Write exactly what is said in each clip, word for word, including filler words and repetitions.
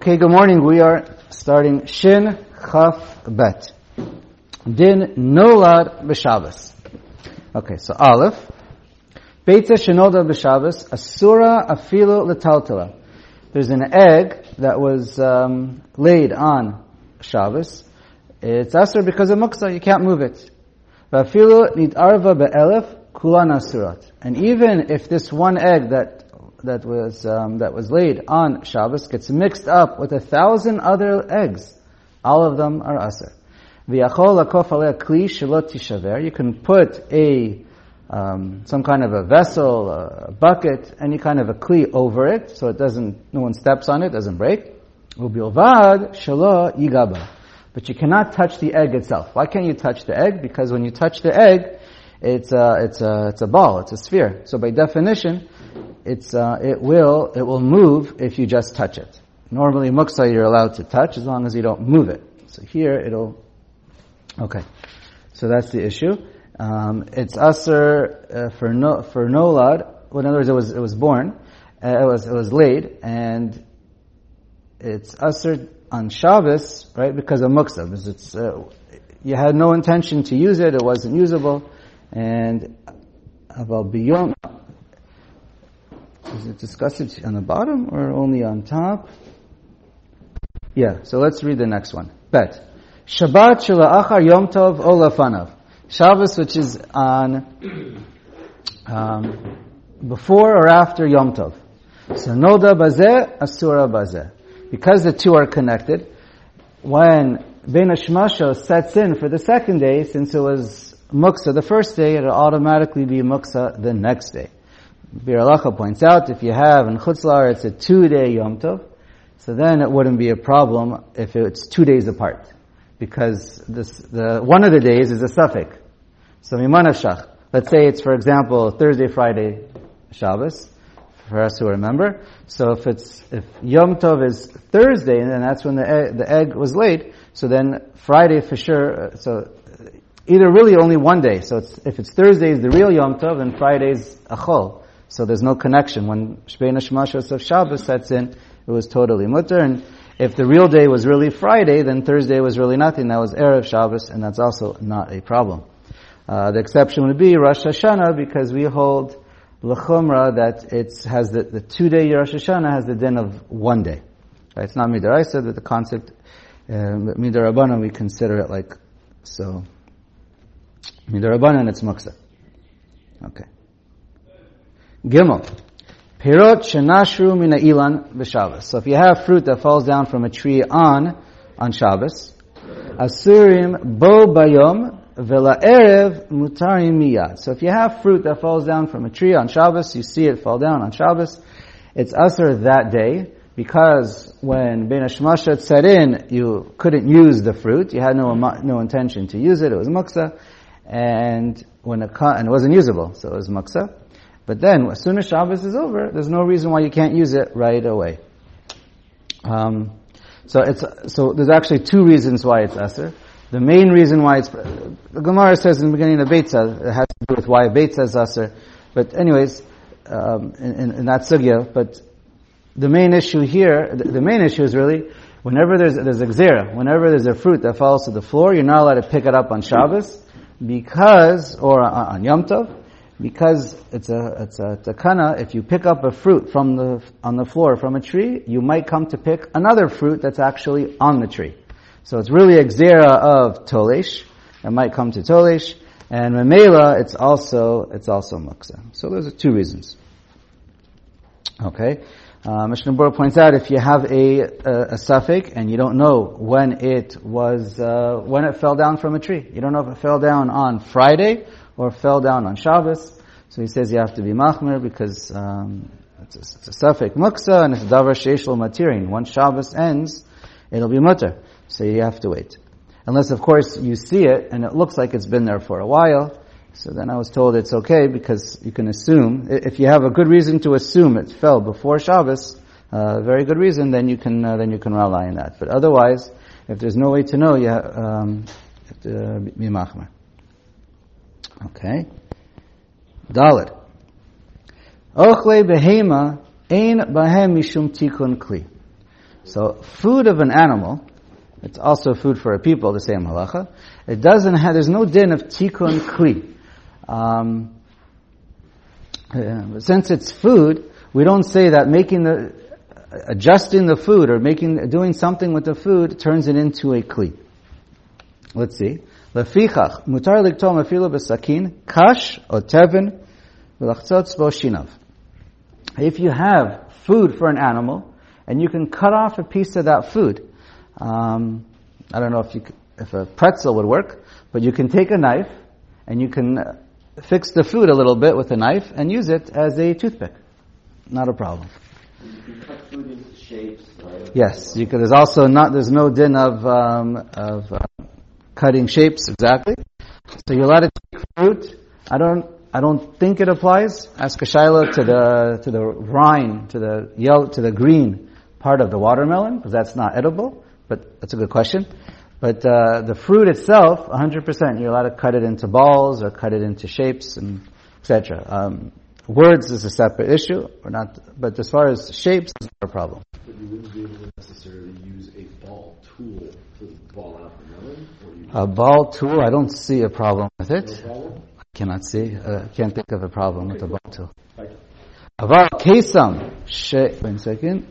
Okay, good morning. We are starting Shin Chaf Bet. Din Nolad B'Shabbos. Okay, so Aleph. Beitza Shenolad B'Shabbos, Asura Afilu L'Taltala. There's an egg that was um, laid on Shabbos. It's Asur because of Muksa, you can't move it. V'afilu Nit'arva Be'elef Kulan Asurat. And even if this one egg that that was um, that was laid on Shabbos gets mixed up with a thousand other eggs, all of them are Asur. V'yachol lakof alei kli shelo tishaver. You can put a um, some kind of a vessel, a bucket, any kind of a kli over it, so it doesn't, no one steps on it, doesn't break. Ubilvad shelo yigaba. But you cannot touch the egg itself. Why can't you touch the egg? Because when you touch the egg, it's a it's a it's a ball, it's a sphere. So by definition, it's uh, it will it will move if you just touch it. Normally, muksa you're allowed to touch as long as you don't move it. So here it'll. Okay, so that's the issue. Um, it's asur uh, for no for nolad. Well, in other words, it was it was born, uh, it was it was laid, and it's asur on Shabbos, right? Because of muksa, because it's uh, you had no intention to use it, it wasn't usable, and aval biyom. Is it discussed on the bottom or only on top? Yeah, so let's read the next one. Bet. Shabbat shela'achar Yom Tov o lefanav. Shabbos, which is on um, before or after Yom Tov. So noda bazeh, asura bazeh. Because the two are connected, when Ben Hashmasha sets in for the second day, since it was muksa the first day, it'll automatically be muksa the next day. Bir Halacha points out, if you have in Chutz La'aretz, it's a two-day Yom Tov, so then it wouldn't be a problem if it's two days apart. Because this, the, one of the days is a suffix. So Mimanashach. Let's say it's, for example, Thursday, Friday, Shabbos, for us who remember. So if it's, if Yom Tov is Thursday, and then that's when the egg, the egg was laid, so then Friday for sure, so either really only one day. So it's, if it's Thursday is the real Yom Tov, then Friday's Achol. So there's no connection. When Shbein Hashmashos of Shabbos sets in, it was totally mutter. And if the real day was really Friday, then Thursday was really nothing. That was Erev Shabbos, and that's also not a problem. Uh, the exception would be Rosh Hashanah, because we hold l'chumra that it has the, the two-day Rosh Hashanah has the din of one day. Right? It's not midaraisa, that the concept, uh, midarabanan, we consider it like, so, midarabanan, it's muksa. Okay. Gimel. Pirot shenashru mina ilan b'Shabbos. So if you have fruit that falls down from a tree on, on Shabbos, asurim bo bayom vela erev mutarim miyad. So if you have fruit that falls down from a tree on Shabbos, you see it fall down on Shabbos, it's asur that day, because when Ben Hashmashat set in, you couldn't use the fruit, you had no no intention to use it, it was muksa, and when it, and it wasn't usable, so it was muksa. But then, as soon as Shabbos is over, there's no reason why you can't use it right away. Um, so it's so there's actually two reasons why it's asur. The main reason why it's the Gemara says in the beginning of Beitzah, it has to do with why Beitzah is asur. But anyways, um, in, in, in that sugya. But the main issue here, the, the main issue is really whenever there's there's a gzera, whenever there's a fruit that falls to the floor, you're not allowed to pick it up on Shabbos because or on, on Yom Tov. Because it's a it's a takana, if you pick up a fruit from the on the floor from a tree, you might come to pick another fruit that's actually on the tree. So it's really a gzera of tolesh. It might come to tolesh, and memela, it's also it's also muksa. So those are two reasons. Okay, uh, Mishnah Berurah points out if you have a a, a suffix and you don't know when it was uh, when it fell down from a tree, you don't know if it fell down on Friday or fell down on Shabbos. So he says you have to be machmer because um, it's, a, it's a suffix muksa and it's davar sheish lo matirin. Once Shabbos ends, it'll be mutter. So you have to wait. Unless, of course, you see it and it looks like it's been there for a while. So then I was told it's okay because you can assume, if you have a good reason to assume it fell before Shabbos, a uh, very good reason, then you can uh, then you can rely on that. But otherwise, if there's no way to know, you have, um, you have to uh, be machmer. Okay. Dalet. Ochle behema ein bahem mishum tikun kli. So food of an animal, it's also food for a people, the same halacha. It doesn't have, there's no din of tikkun kli. Um, uh, since it's food, we don't say that making the, adjusting the food or making, doing something with the food turns it into a kli. Let's see. Lefichach, mutar liktol mafilo b'sakin, kash o tevin, v'lachtzotz bo shinav. If you have food for an animal, and you can cut off a piece of that food, um, I don't know if you, if a pretzel would work, but you can take a knife, and you can fix the food a little bit with a knife, and use it as a toothpick. Not a problem. You can cut food into shapes, right? Yes, you can, there's also not, there's no din of, um, of, uh, cutting shapes, exactly. So you're allowed to take fruit. I don't, I don't think it applies. Ask a shaila to the, to the rind, to the yellow, to the green part of the watermelon, because that's not edible, but that's a good question. But, uh, the fruit itself, one hundred percent, you're allowed to cut it into balls or cut it into shapes and et cetera. Um, words is a separate issue, or not, but as far as shapes, it's not a problem. But you wouldn't be able to necessarily use a ball tool to ball out the melon? Or you A ball tool, I don't see a problem with it. no problem? I cannot see, uh, can't think of a problem with a ball tool. Thank you. Aval kesam, she, wait a second.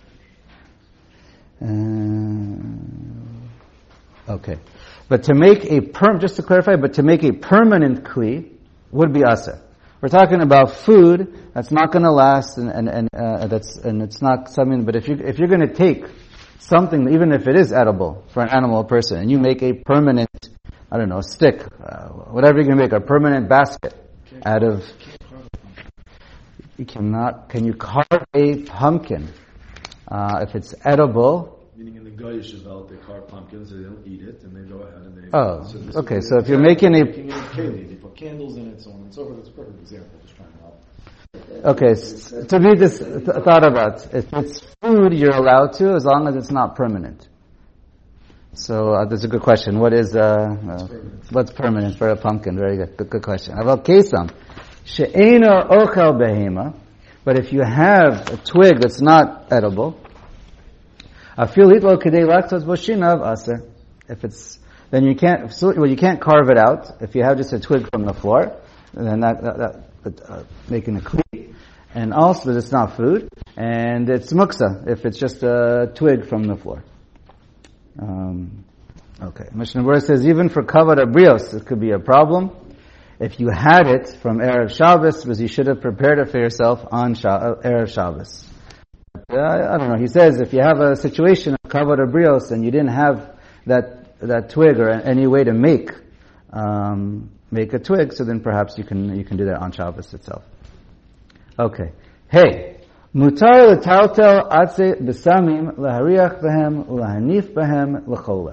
Uh, okay. But to make a perm, just to clarify, but to make a permanent kli would be asa. We're talking about food that's not going to last, and and, and uh, that's and it's not something. But if you if you're going to take something, even if it is edible for an animal or person, and you make a permanent, I don't know, stick, uh, whatever you're going to make, a permanent basket out of. You cannot. Can you carve a pumpkin uh, if it's edible? Meaning in the Goyish Shavuot, they carve pumpkins, they don't eat it, and they go ahead and they... Oh, so this okay, is- so if you're making a... Making it in keli, they put candles in it, so on and so forth. That's a perfect example, just trying to help. Okay, s- to be this th- thought about, if it's food, you're allowed to, as long as it's not permanent. So uh, that's a good question. What is uh, uh, permanent? what's permanent for a pumpkin? Very good, good, good question. Aval kesam she'ena ochel behema, but if you have a twig that's not edible, afil hitlo kedei lactose boshinav aser. If it's then you can't so, well you can't carve it out. If you have just a twig from the floor, then that that, that uh, making a kli. And also it's not food, and it's muksa if it's just a twig from the floor. Um, okay. Mishnah Berurah says even for kavod abrios it could be a problem. If you had it from Erev Shabbos, because you should have prepared it for yourself on Sha- Erev Shabbos. Uh, I don't know. He says if you have a situation of kavod abrios and you didn't have that that twig or any way to make um, make a twig, so then perhaps you can you can do that on Shabbos itself. Okay. Hey, mutar l'tautel atze b'samim lahariach behem ulahanif behem l'chola.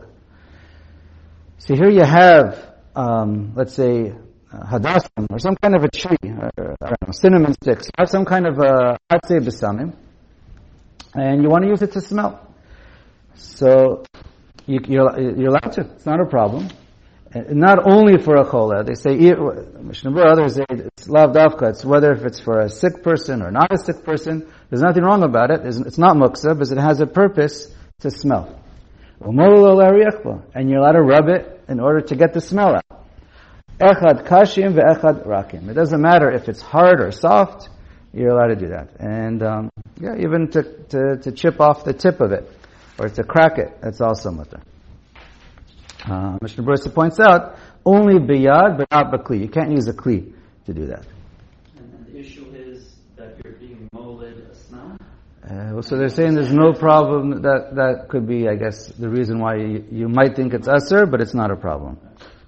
So here you have, um, let's say, uh, hadassah or some kind of a tree, or, I don't know, cinnamon sticks. You have some kind of a atze b'samim, and you want to use it to smell. So you, you're, you're allowed to. It's not a problem. And not only for a chola. They say, Mishnah Berurah, others say it's lav davka. It's whether if it's for a sick person or not a sick person. There's nothing wrong about it. It's not muksa, because it has a purpose to smell. And you're allowed to rub it in order to get the smell out. Echad kashim ve'echad rakim. It doesn't matter if it's hard or soft. You're allowed to do that. And um, yeah, even to, to, to chip off the tip of it or to crack it, that's also mutter. Uh, Mishnah Berurah points out, only biyad, but not bakli. You can't use a kli to do that. And the issue is that you're being molded a smell? Uh, well, so they're saying there's no problem. That that could be, I guess, the reason why you, you might think it's asur, but it's not a problem.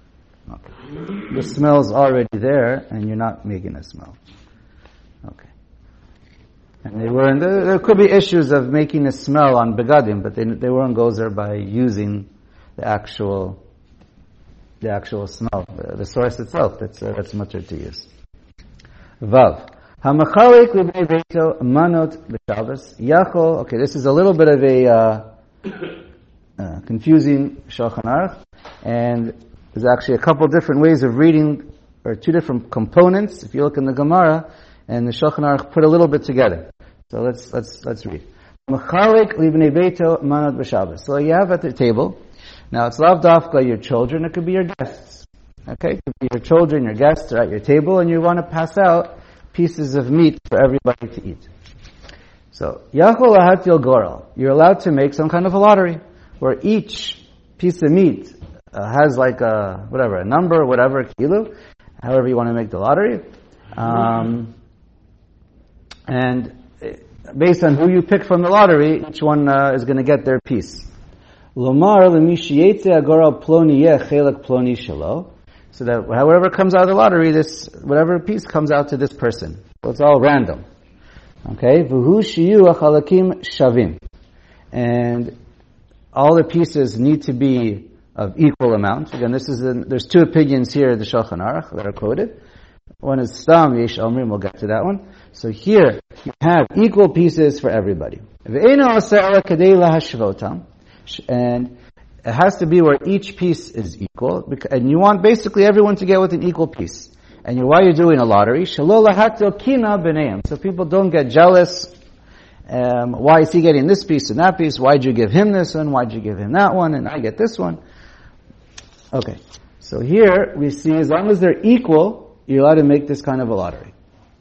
Okay. The smell's already there, and you're not making a smell. Okay. And they weren't. There, there could be issues of making a smell on begadim, but they they weren't gozer by using the actual, the actual smell, the, the source itself. That's uh, that's mutter to use. Vav. Hamachalik l'bnei beito manot b'Shabbos yachol. Okay, this is a little bit of a uh, uh, confusing Shulchan Aruch, and there's actually a couple different ways of reading, or two different components. If you look in the Gemara, and the Shulchan Aruch put a little bit together. So let's let's let's read. Mechalik libnei beito manat b'Shabbos. So you have at the table. Now it's lav dafka your children. It could be your guests. Okay, it could be your children, your guests are at your table, and you want to pass out pieces of meat for everybody to eat. So yachol lahatil goral. You're allowed to make some kind of a lottery where each piece of meat uh, has like a whatever a number, whatever kilo, however you want to make the lottery, um, and based on who you pick from the lottery, each one uh, is going to get their piece. Lomar lemishiyete agora ploni yeh chelak ploni shelo. So that however comes out of the lottery, this whatever piece comes out to this person. So it's all random. Okay, v'hu shiyu achalakim shavim, and all the pieces need to be of equal amount. Again, this is in, there's two opinions here in the Shulchan Aruch that are quoted. One is Stam Yesh Omrim. We'll get to that one. So here you have equal pieces for everybody, and it has to be where each piece is equal, and you want basically everyone to get with an equal piece. And you, why you're doing a lottery, so people don't get jealous. Um, why is he getting this piece and that piece? Why'd you give him this one? Why'd you give him that one? And I get this one. Okay, so here we see as long as they're equal, you're allowed to make this kind of a lottery.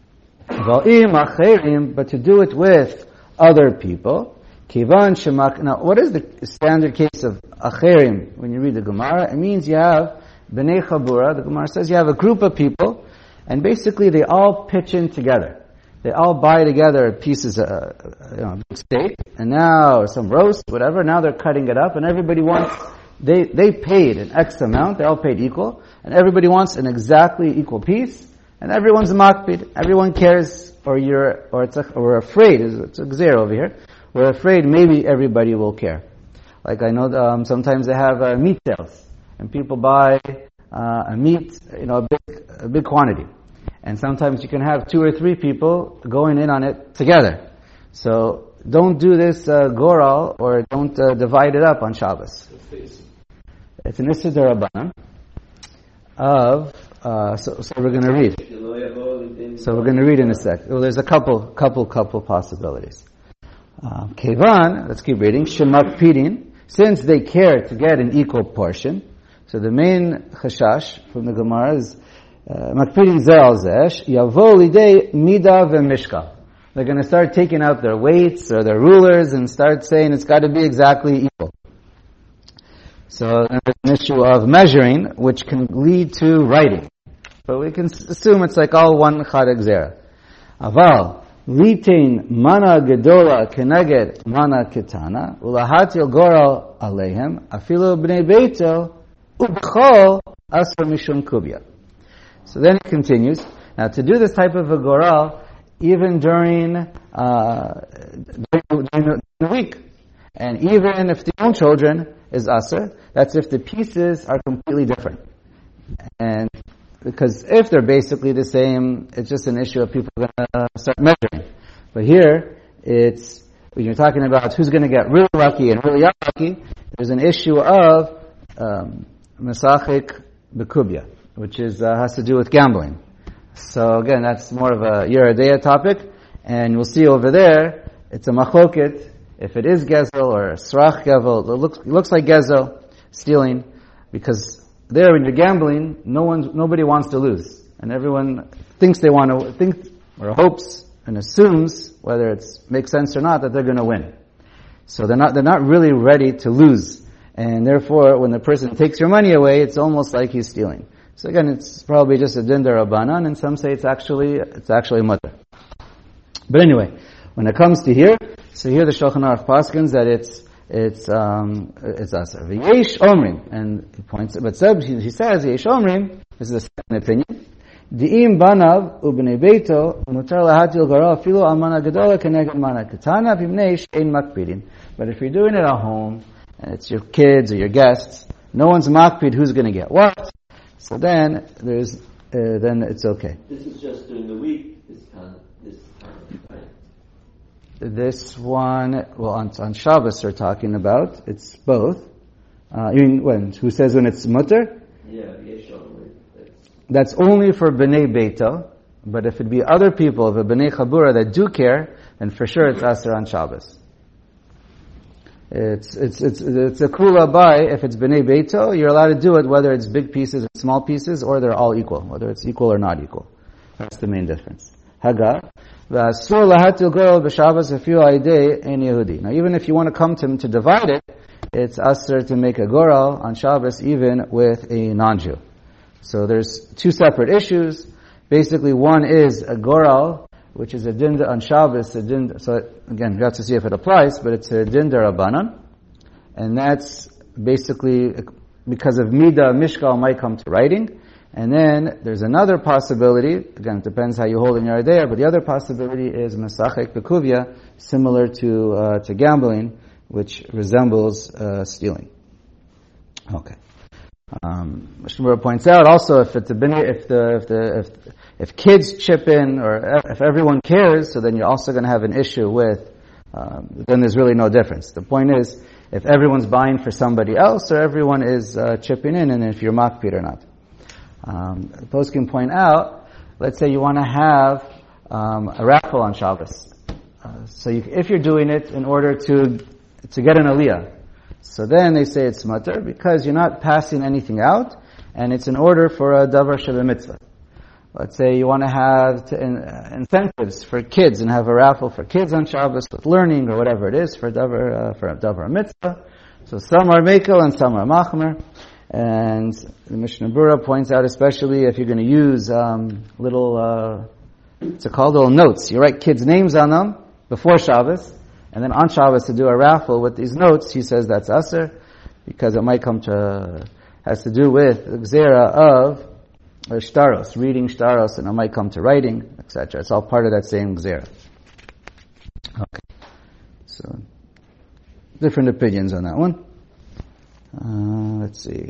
But to do it with other people, now what is the standard case of acherim when you read the Gemara? It means you have B'nei Chabura, the Gemara says you have a group of people, and basically they all pitch in together. They all buy together pieces of uh, you know, steak, and now some roast, whatever. Now they're cutting it up, and everybody wants. They they paid an X amount. They all paid equal, and everybody wants an exactly equal piece. And everyone's a makpid. Everyone cares, or you're, or it's, a, or we're afraid. It's a gzera over here. We're afraid maybe everybody will care. Like I know um, sometimes they have uh, meat sales. And people buy uh, a meat, you know, a big, a big quantity. And sometimes you can have two or three people going in on it together. So don't do this uh, goral, or don't uh, divide it up on Shabbos. It's an Issa D'Rabbanan of, uh, so, so we're going to read. So we're going to read in a sec. Well, there's a couple, couple, couple possibilities. Uh, Kevan, let's keep reading. Shemakpidin, since they care to get an equal portion. So the main chashash from the Gemara is makpidin zeh al zeh yavo lidei mida v'mishka. They're going to start taking out their weights or their rulers and start saying it's got to be exactly equal. So there's an issue of measuring, which can lead to writing. But we can assume it's like all one chad gzera. Aval litain mana gedola keneged mana ketana ulahatil goral alehem afilu bnei beito. So then it continues. Now, to do this type of a goral, even during, uh, during, during the week, and even if the own children is aser, that's if the pieces are completely different. And because if they're basically the same, it's just an issue of people going to start measuring. But here, it's when you're talking about who's going to get really lucky and really unlucky, there's an issue of um, Mesachik Bekubya, which is uh, has to do with gambling. So again, that's more of a Yeridea topic, and we'll see over there, it's a machloket, if it is gezel or srach gevel, it looks, it looks like gezel, stealing, because there when you're gambling, no one, nobody wants to lose, and everyone thinks they want to, think, or hopes, and assumes, whether it makes sense or not, that they're going to win. So they're not, they're not really ready to lose. And therefore, when the person takes your money away, it's almost like he's stealing. So again, it's probably just a din d'Rabbanan, and some say it's actually it's actually mutter. But anyway, when it comes to here, so here the Shulchan Aruch paskins that it's it's um it's aser. V'yesh omrim, and he points. But Seb he says yesh omrim. This is a second opinion. Di'im banav u'bnei beito mutar lahatil garal filu al mana gedola keneged mana ketana v'mnei she'ein makpidin. But if you're doing it at home, and it's your kids or your guests, no one's makpid who's going to get what. So then there's uh, then it's okay. This is just during the week. This kind of this kind of right? This one, well, on, on Shabbos we're talking about. It's both. Uh, you mean when? Who says when it's mutter? Yeah, Yeshua. That's only for bnei beito. But if it be other people, the bnei chabura that do care, then for sure it's aser on Shabbos. It's, it's, it's, it's a kula by, if it's b'nei beito, you're allowed to do it whether it's big pieces or small pieces, or they're all equal, whether it's equal or not equal. That's the main difference. Haga. V'asur lahatil gorel b'shabbos afilu aidei ein Yehudi. Now even if you want to come to him to divide it, it's asur to make a gorel on Shabbos even with a non-Jew. So there's two separate issues. Basically one is a gorel, which is a din on Shabbos, a din, so again, you have to see if it applies, but it's a din derabanan, and that's basically because of mida, mishkal might come to writing, and then there's another possibility, again, it depends how you hold in your idea, but the other possibility is mesachek bekuvia, similar to, uh, to gambling, which resembles, uh, stealing. Okay. Um, Mishnah points out also if it's a if the if the if if kids chip in or if everyone cares, so then you're also going to have an issue with. Um, then there's really no difference. The point is if everyone's buying for somebody else or everyone is uh, chipping in, and if you're makpid or not. Um, the post can point out. Let's say you want to have um, a raffle on Shabbos. Uh, so you, if you're doing it in order to to get an aliyah. So then they say it's mutter because you're not passing anything out, and it's in order for a davar shel mitzvah. Let's say you want to have to in, uh, incentives for kids and have a raffle for kids on Shabbos with learning or whatever it is for davar uh, for a davar mitzvah. So some are mekel and some are machmer, and the Mishnah Berurah points out especially if you're going to use um, little uh, it's called little notes. You write kids' names on them before Shabbos. And then on Shabbos to do a raffle with these notes, he says that's aser, because it might come to, has to do with the gzera of or shtaros, reading shtaros, and it might come to writing, et cetera. It's all part of that same gzera. Okay. So, different opinions on that one. Uh, let's see.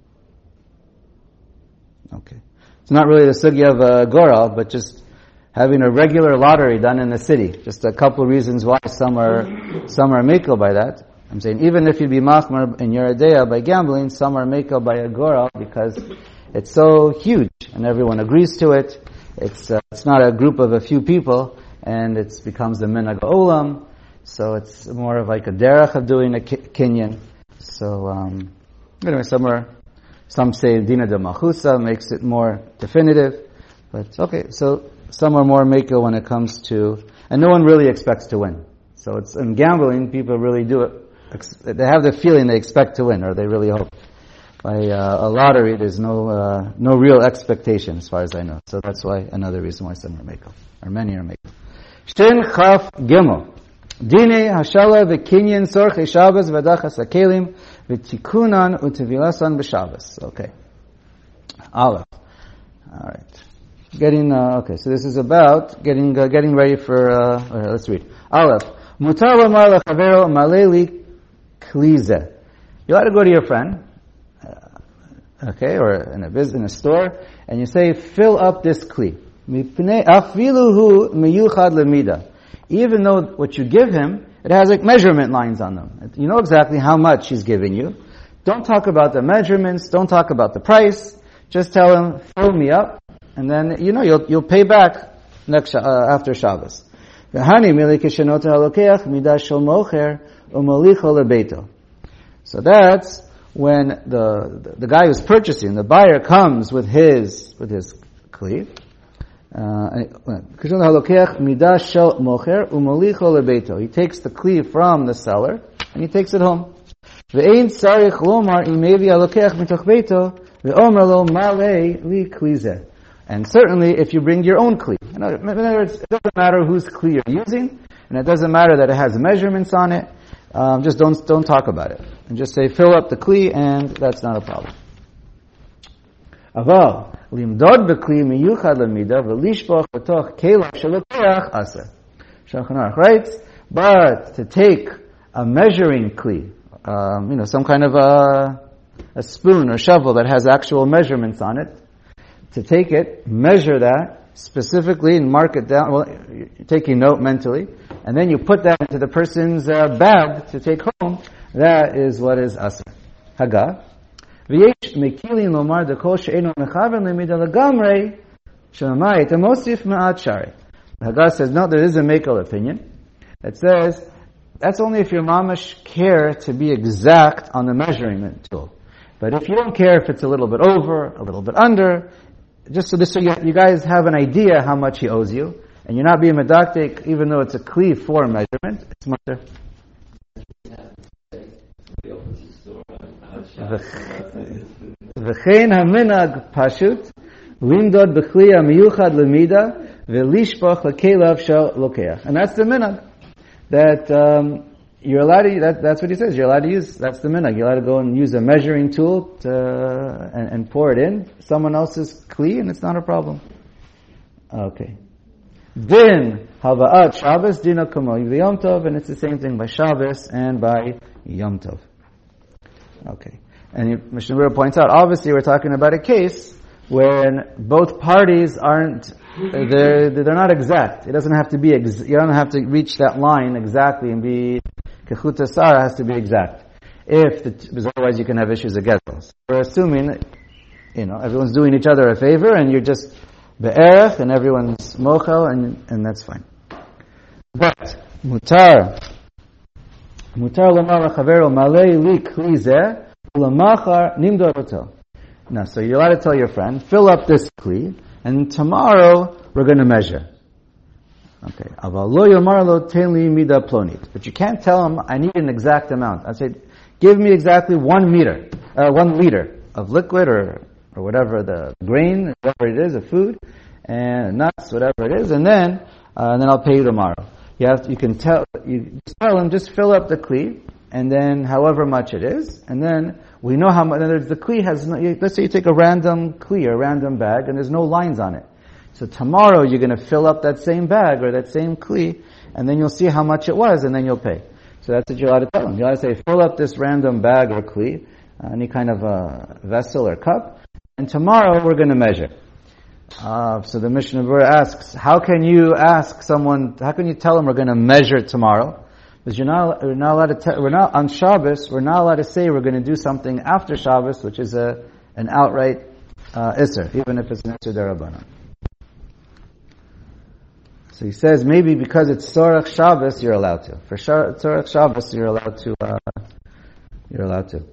Okay. It's not really the sugya of uh, Goral, but just having a regular lottery done in the city. Just a couple of reasons why some are some are mekel by that. I'm saying even if you be machmer in your ideya by gambling, some are mekel by a goral because it's so huge and everyone agrees to it. It's uh, it's not a group of a few people, and it becomes the minhag olam. So it's more of like a derech of doing a kinyan. So um, anyway, some are some say dina de machusa makes it more definitive, but okay. So some are more mekel when it comes to, and no one really expects to win. So it's in gambling, people really do it. They have the feeling they expect to win, or they really hope. By uh, a lottery, there's no uh, no real expectation, as far as I know. So that's why another reason why some are mekel, or many are mekel. Shin chaf gimel dine hashala v'kinyan sorchei Shabbos v'adachas hakelim v'tikunan u'tevilasan b'Shabbos. Okay. Aleph. All right. Getting uh, okay, so this is about getting uh, getting ready for. Uh, okay, let's read. Aleph. Mutar lamar lechavero maleli klize. You ought to go to your friend, uh, okay, or in a business, in a store, and you say, "Fill up this kli." Afiluhu miyuchad lemida. Even though what you give him, it has like measurement lines on them. You know exactly how much he's giving you. Don't talk about the measurements. Don't talk about the price. Just tell him, "Fill me up." And then, you know, you'll, you'll pay back next, uh, after Shabbos. So that's when the, the, the guy who's purchasing, the buyer comes with his, with his kli. He takes the kli from the seller, and he takes it home. And certainly, if you bring your own kli, in other words, it doesn't matter whose kli you're using, and it doesn't matter that it has measurements on it. Um, just don't don't talk about it, and just say fill up the kli, and that's not a problem. Aval limdod bekli miyuchad lemida v'lishpoch b'toch kelav shelokeach aser. Shulchan Aruch writes, but to take a measuring kli, um, you know, some kind of a a spoon or shovel that has actual measurements on it. To take it, measure that specifically and mark it down. Well, you're taking note mentally, and then you put that into the person's uh, bag to take home. That is what is aser. Haga. V'yesh mekilin lomar dekol she'eno mechaven lemida legamrei she'amai temosif ma'at shari. Haga says no, there is a mekel opinion. It says that's only if your mamash care to be exact on the measurement tool. But if you don't care if it's a little bit over, a little bit under, just so this, so you, you guys have an idea how much he owes you, and you're not being medactic, even though it's a kli for measurement, it's mutter. V'chein haminag pashut limdod b'kli hamiyuchad lemida v'lishpoch lekelav shel lokeach. And that's the minag. That um, you're allowed to, that, that's what he says, you're allowed to use, that's the minag. You're allowed to go and use a measuring tool to, and, and pour it in someone else's kli, and it's not a problem. Okay. Din hava'at Shabbos dina kamo Yom Tov, and it's the same thing by Shabbos and by Yom Tov. Okay. And Mishnah Berurah points out, obviously we're talking about a case when both parties aren't, they're, they're not exact. It doesn't have to be, ex- you don't have to reach that line exactly and be, kechuta sara has to be exact. If, the, because otherwise you can have issues of gezel. So we're assuming, you know, everyone's doing each other a favor and you're just be'erech and everyone's mochel and, and that's fine. But, mutar, mutar lamar l'chavero malei li kli zeh, u'lamachar nimdor oto. Now, so you're allowed to tell your friend, fill up this kli, and tomorrow we're going to measure. Okay. Aval lo yomar lo ten li mida plonit. But you can't tell him, I need an exact amount. I say, give me exactly one meter, uh, one liter of liquid or, or whatever the grain, whatever it is, of food, and nuts, whatever it is, and then, uh, and then I'll pay you tomorrow. You have to, you can tell, you just tell him, just fill up the kli, and then however much it is, and then we know how much, the kli has no, let's say you take a random kli, a random bag, and there's no lines on it. So tomorrow you're going to fill up that same bag or that same kli, and then you'll see how much it was, and then you'll pay. So that's what you're allowed to tell them. You're allowed to say, fill up this random bag or kli, uh, any kind of a vessel or cup, and tomorrow we're going to measure. Uh, so the Mishnah Berurah asks, how can you ask someone, how can you tell them we're going to measure tomorrow? Because you're not, we're not allowed to tell, we're not, on Shabbos, we're not allowed to say we're going to do something after Shabbos, which is a, an outright, uh, Isser, even if it's an Isser Derabanan. So he says maybe because it's Tzorach Shabbos, you're allowed to. For Tzorach Shabbos, you're allowed to, uh, you're allowed to.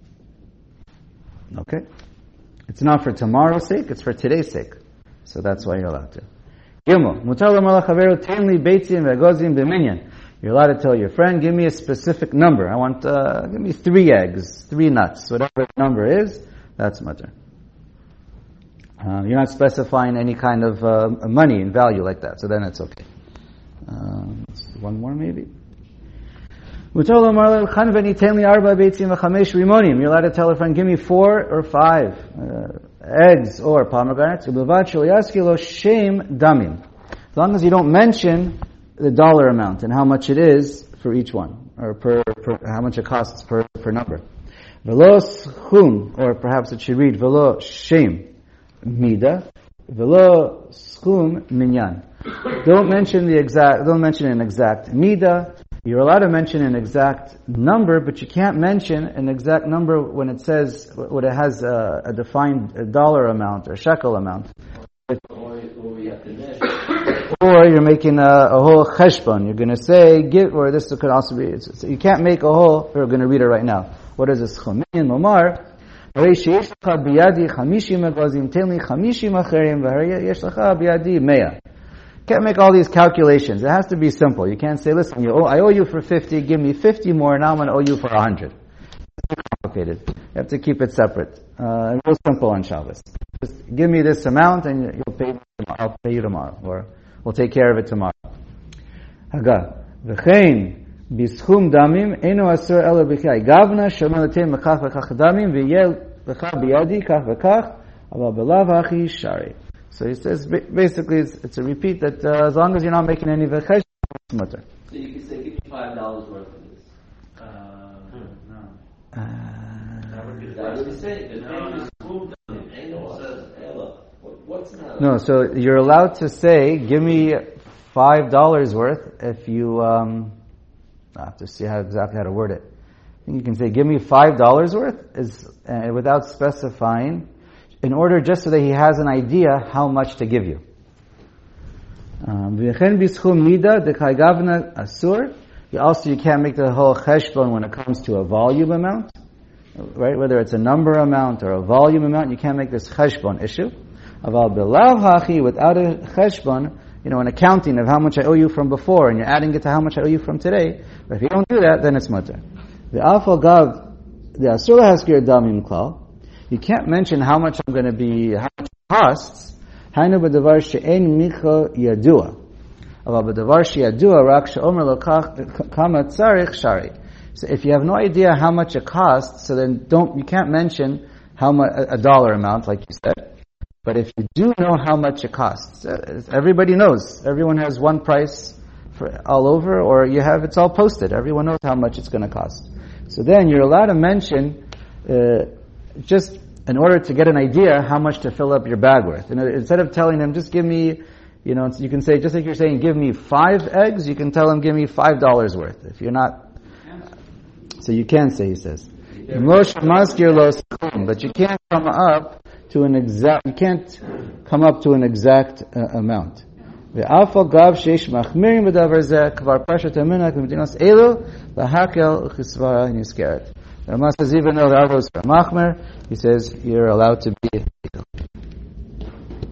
Okay? It's not for tomorrow's sake, it's for today's sake. So that's why you're allowed to. Gimel, Mutar l'mar l'chaveru ten li beitzim ve'egozim b'minyan. You're allowed to tell your friend, give me a specific number. I want, uh, give me three eggs, three nuts, whatever the number is, that's mutter. Uh, you're not specifying any kind of uh, money and value like that, so then it's okay. Um, one more maybe. You're allowed to tell a friend, give me four or five uh, eggs or pomegranates. As long as you don't mention the dollar amount and how much it is for each one, or per, per how much it costs per, per number. Velo schum, or perhaps it should read velo shem mida, velo schum minyan. Don't mention the exact. Don't mention an exact mida. You're allowed to mention an exact number, but you can't mention an exact number when it says when it has a, a defined dollar amount or shekel amount. Or, or we have to measure. Or you're making a, a whole cheshbon. You're going to say, give, or this could also be, so you can't make a whole, we're going to read it right now. What is this? Chomin, Momar, can't make all these calculations. It has to be simple. You can't say, listen, you owe, I owe you for fifty, give me fifty more, now I'm going to owe you for one hundred. It's too complicated. You have to keep it separate. Uh, real simple on Shabbos. Just give me this amount and you'll pay me tomorrow. I'll pay you tomorrow. Or we'll take care of it tomorrow. Haga. V'chein b'schum damim eno asur elo b'chai. Gavna shomel etem mekach v'kach damim v'yel v'cha b'yadi kach v'kach aval b'lav hachi shari. So he says, basically, it's, it's a repeat that uh, as long as you're not making any v'chesh, it's mutter. So you can say, give me five dollars worth of this. Uh, no. Uh, That would be the first mistake. The name is moved on. Ain't no says, Ella. What's not? No, so you're allowed to say, give me five dollars worth if you, um, I have to see how exactly how to word it. I think you can say, give me five dollars worth, is uh, without specifying, in order just so that he has an idea how much to give you. V'chen b'schum mida dekai gavna asur You also, you can't make the whole cheshbon when it comes to a volume amount, right? Whether it's a number amount or a volume amount, you can't make this cheshbon issue. Aval belav hachi, without a cheshbon, you know, an accounting of how much I owe you from before, and you're adding it to how much I owe you from today. But if you don't do that, then it's mutter. The afal gav, the asur haskir damim klal. You can't mention how much I'm going to be, how much it costs. Hainu b'davar she'en micha yadua. Aval b'davar she'yadua rak she'omer lo kama tzarich shari. So if you have no idea how much it costs, so then don't, you can't mention how much, a dollar amount, like you said. But if you do know how much it costs, everybody knows. Everyone has one price for all over, or you have, it's all posted. Everyone knows how much it's going to cost. So then you're allowed to mention, uh, just in order to get an idea how much to fill up your bag with. And instead of telling them, just give me, you know, you can say, just like you're saying, give me five eggs, you can tell them, give me five dollars worth. If you're not, so you can say, he says. But you can't come up to an exact, you can't come up to an exact uh, amount. The alpha gav sheish machmirim b'davar zeh kvar pashat amina k'medinos elu lahakel uchisvara niskeret. The Rama says even though the alpha is machmer, he says you're allowed to be